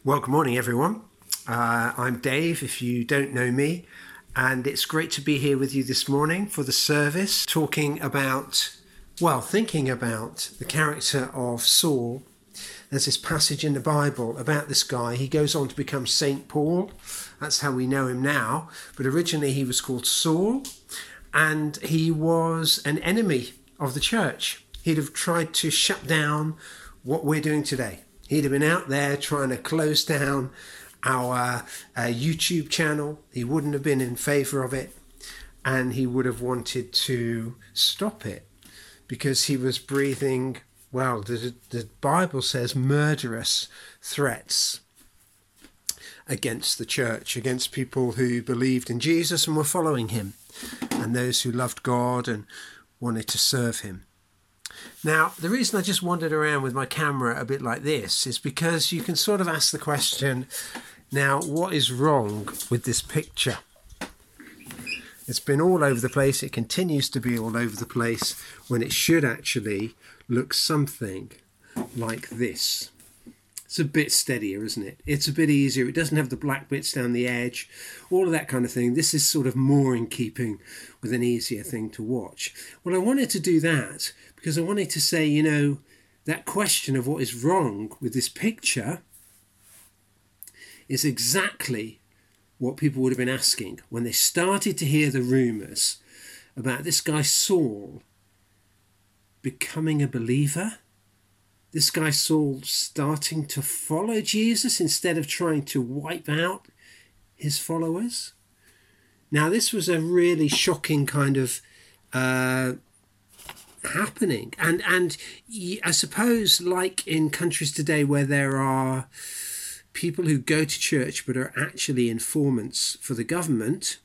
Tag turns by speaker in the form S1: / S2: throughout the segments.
S1: Well, good morning, everyone. I'm Dave, if you don't know me, and it's great to be here with you this morning for the service, thinking about the character of Saul. There's this passage in the Bible about this guy. He goes on to become Saint Paul. That's how we know him now. But originally he was called Saul, and he was an enemy of the church. He'd have tried to shut down what we're doing today. He'd have been out there trying to close down our YouTube channel. He wouldn't have been in favour of it, and he would have wanted to stop it because he was breathing, the Bible says, murderous threats against the church, against people who believed in Jesus and were following him, and those who loved God and wanted to serve him. Now, the reason I just wandered around with my camera a bit like this is because you can sort of ask the question, now, what is wrong with this picture? It's been all over the place. It continues to be all over the place when it should actually look something like this. It's a bit steadier, isn't it? It's a bit easier. It doesn't have the black bits down the edge, all of that kind of thing. This is sort of more in keeping with an easier thing to watch. Well, I wanted to do that because I wanted to say, that question of what is wrong with this picture is exactly what people would have been asking when they started to hear the rumours about this guy Saul becoming a believer. This guy Saul starting to follow Jesus instead of trying to wipe out his followers. Now, this was a really shocking kind of happening. And I suppose, like in countries today where there are people who go to church but are actually informants for the government,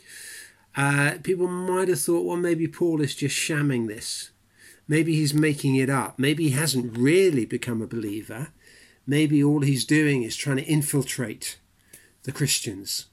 S1: people might have thought, well, maybe Paul is just shamming this. Maybe he's making it up. Maybe he hasn't really become a believer. Maybe all he's doing is trying to infiltrate the Christians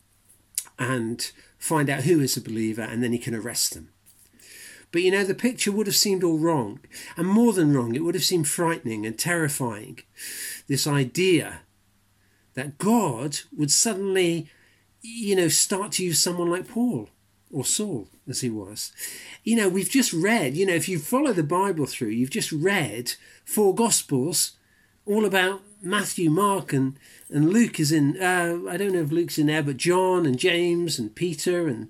S1: and find out who is a believer, and then he can arrest them. But the picture would have seemed all wrong, and more than wrong, it would have seemed frightening and terrifying. This idea that God would suddenly, start to use someone like Paul, or Saul, as he was. We've just read, if you follow the Bible through, you've just read 4 Gospels all about Matthew, Mark, and Luke is in, I don't know if Luke's in there, but John and James and Peter and,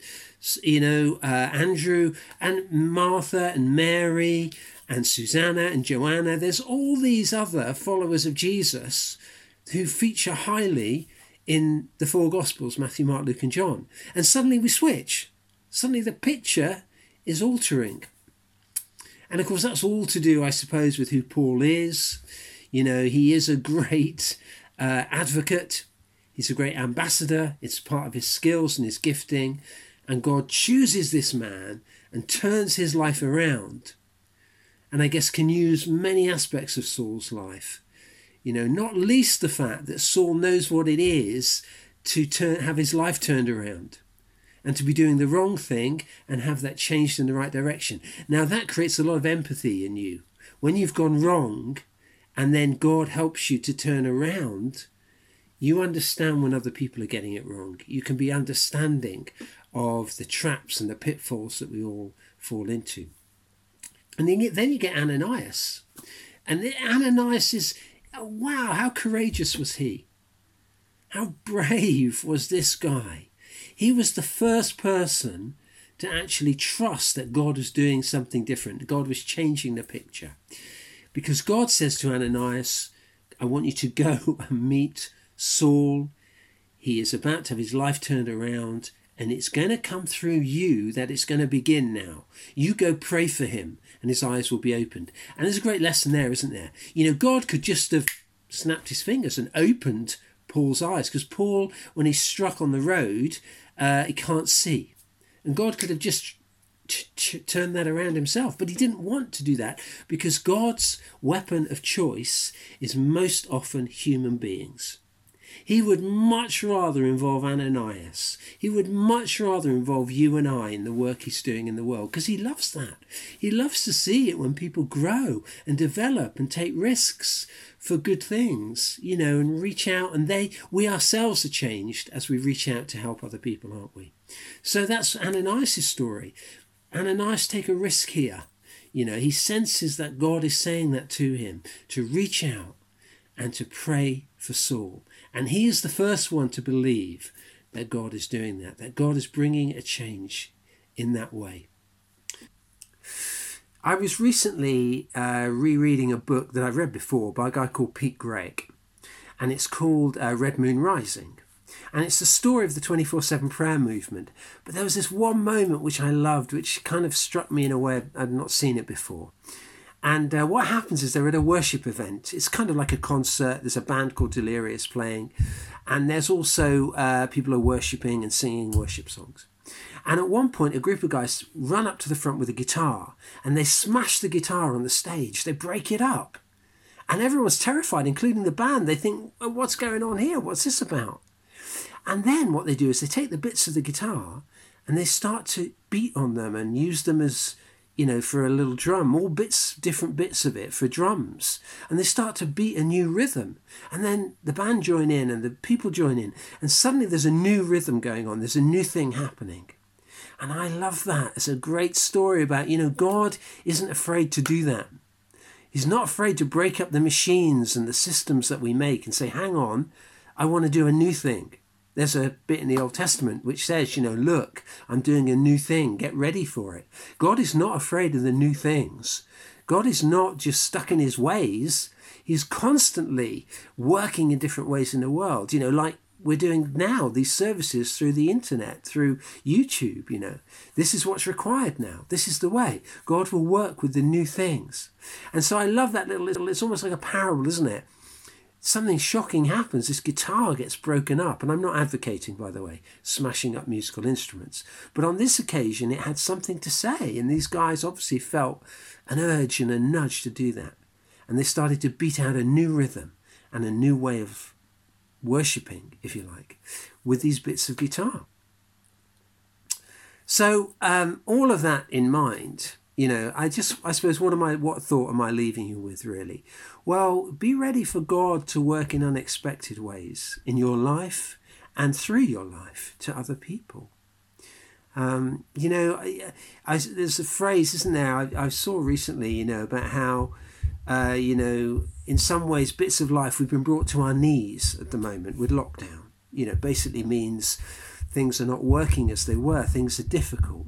S1: Andrew and Martha and Mary and Susanna and Joanna. There's all these other followers of Jesus who feature highly in the 4 Gospels, Matthew, Mark, Luke and John. And suddenly we switch. Suddenly the picture is altering. And of course that's all to do, I suppose, with who Paul is. He is a great advocate. He's a great ambassador. It's part of his skills and his gifting. And God chooses this man and turns his life around. And I guess can use many aspects of Saul's life. Not least the fact that Saul knows what it is to have his life turned around and to be doing the wrong thing and have that changed in the right direction. Now that creates a lot of empathy in you. When you've gone wrong and then God helps you to turn around, you understand when other people are getting it wrong. You can be understanding of the traps and the pitfalls that we all fall into. And then you get Ananias. And Ananias is, wow, how courageous was he? How brave was this guy? He was the first person to actually trust that God was doing something different. God was changing the picture. Because God says to Ananias, I want you to go and meet Saul. He is about to have his life turned around, and it's going to come through you that it's going to begin now. You go pray for him, and his eyes will be opened. And there's a great lesson there, isn't there? God could just have snapped his fingers and opened Paul's eyes, because Paul, when he's struck on the road, he can't see. And God could have just turned that around himself, but he didn't want to do that, because God's weapon of choice is most often human beings. He would much rather involve Ananias. He would much rather involve you and I in the work he's doing in the world, because he loves that. He loves to see it when people grow and develop and take risks for good things, and reach out, and we ourselves are changed as we reach out to help other people, aren't we? So that's Ananias' story. Ananias take a risk here. He senses that God is saying that to him, to reach out and to pray for Saul. And he is the first one to believe that God is doing that God is bringing a change in that way. I was recently rereading a book that I've read before by a guy called Pete Greig, and it's called Red Moon Rising. And it's the story of the 24/7 prayer movement. But there was this one moment which I loved, which kind of struck me in a way I'd not seen it before. And what happens is they're at a worship event. It's kind of like a concert. There's a band called Delirious playing. And there's also people are worshipping and singing worship songs. And at one point, a group of guys run up to the front with a guitar. And they smash the guitar on the stage. They break it up. And everyone's terrified, including the band. They think, well, what's going on here? What's this about? And then what they do is they take the bits of the guitar and they start to beat on them and use them as, for a little drum, all different bits of it for drums. And they start to beat a new rhythm. And then the band join in and the people join in. And suddenly there's a new rhythm going on. There's a new thing happening. And I love that. It's a great story about, God isn't afraid to do that. He's not afraid to break up the machines and the systems that we make and say, hang on, I want to do a new thing. There's a bit in the Old Testament which says, look, I'm doing a new thing. Get ready for it. God is not afraid of the new things. God is not just stuck in his ways. He's constantly working in different ways in the world, like we're doing now, these services through the internet, through YouTube, This is what's required now. This is the way. God will work with the new things. And so I love that it's almost like a parable, isn't it? Something shocking happens. This guitar gets broken up. And I'm not advocating, by the way, smashing up musical instruments. But on this occasion, it had something to say. And these guys obviously felt an urge and a nudge to do that. And they started to beat out a new rhythm and a new way of worshipping, if you like, with these bits of guitar. So all of that in mind, I suppose, what thought am I leaving you with, really? Well, be ready for God to work in unexpected ways in your life and through your life to other people. There's a phrase, isn't there? I saw recently, about how, in some ways, bits of life, we've been brought to our knees at the moment with lockdown. Basically means things are not working as they were. Things are difficult,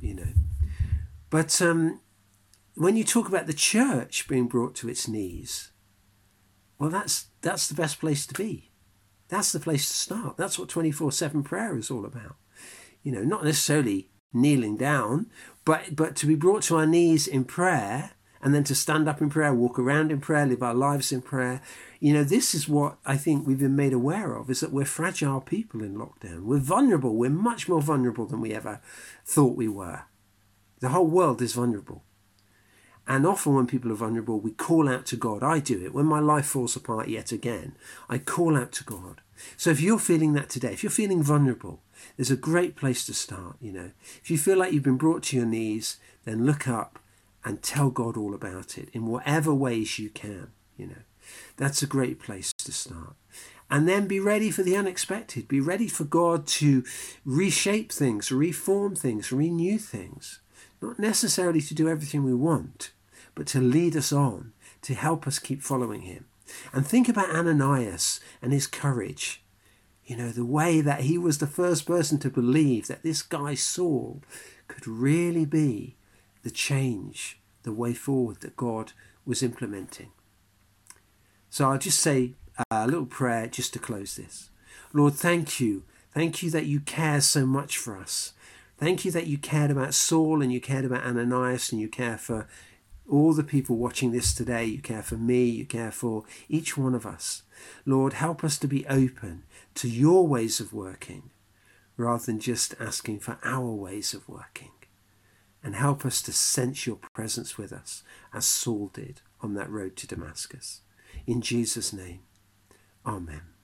S1: But when you talk about the church being brought to its knees, well, that's the best place to be. That's the place to start. That's what 24/7 prayer is all about. Not necessarily kneeling down, but to be brought to our knees in prayer, and then to stand up in prayer, walk around in prayer, live our lives in prayer. This is what I think we've been made aware of, is that we're fragile people in lockdown. We're vulnerable. We're much more vulnerable than we ever thought we were. The whole world is vulnerable. And often when people are vulnerable, we call out to God. I do it. When my life falls apart yet again, I call out to God. So if you're feeling that today, if you're feeling vulnerable, there's a great place to start. If you feel like you've been brought to your knees, then look up and tell God all about it in whatever ways you can. That's a great place to start. And then be ready for the unexpected. Be ready for God to reshape things, reform things, renew things. Not necessarily to do everything we want, but to lead us on, to help us keep following him. And think about Ananias and his courage. The way that he was the first person to believe that this guy Saul could really be the change, the way forward that God was implementing. So I'll just say a little prayer just to close this. Lord, thank you. Thank you that you care so much for us. Thank you that you cared about Saul and you cared about Ananias and you care for all the people watching this today. You care for me. You care for each one of us. Lord, help us to be open to your ways of working rather than just asking for our ways of working. And help us to sense your presence with us as Saul did on that road to Damascus. In Jesus' name, amen.